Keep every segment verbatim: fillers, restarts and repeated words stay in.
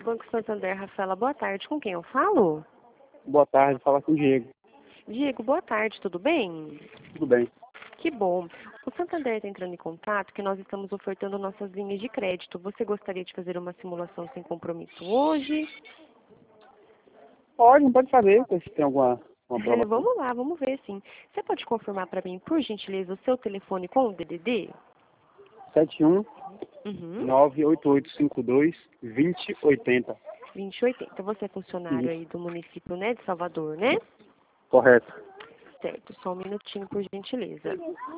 Banco Santander, Rafaela, boa tarde. Com quem eu falo? Boa tarde, fala com o Diego. Diego, boa tarde, tudo bem? Tudo bem. Que bom. O Santander está entrando em contato que nós estamos ofertando nossas linhas de crédito. Você gostaria de fazer uma simulação sem compromisso hoje? Pode, não pode fazer, se tem alguma uma prova. Vamos lá, vamos ver sim. Você pode confirmar para mim, por gentileza, o seu telefone com o D D D? sete um Uhum. nove oito oito cinco dois dois zero oito zero. vinte e oitenta. Você é funcionário Isso. aí do município, né, de Salvador, né? Correto. Certo, só um minutinho, por gentileza.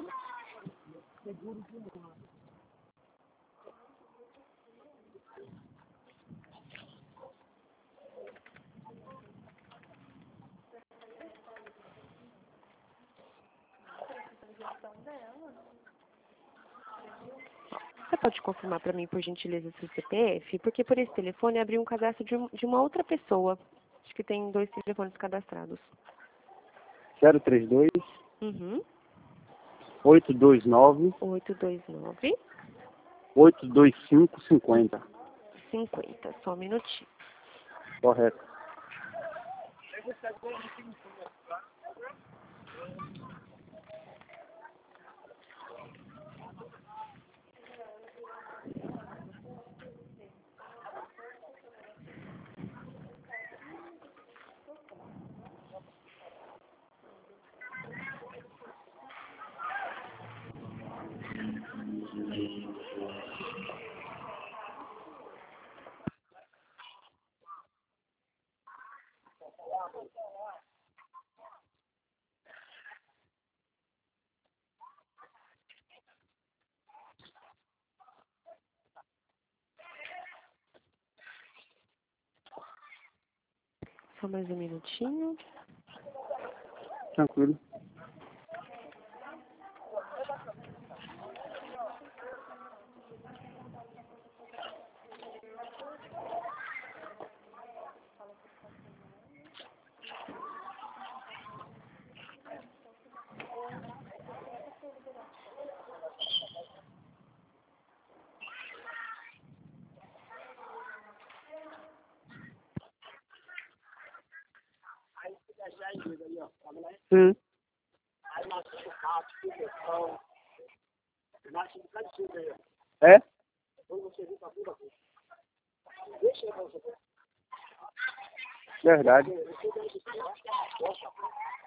Você pode confirmar para mim, por gentileza, seu C P F? Porque por esse telefone abriu um cadastro de, um- de uma outra pessoa. Acho que tem dois telefones cadastrados. zero três dois Uhum. oito dois nove oito dois nove, oito dois cinco cinco zero. cinquenta. Só um minutinho. Correto. Só mais um minutinho. Tranquilo. Hum. É? Verdade.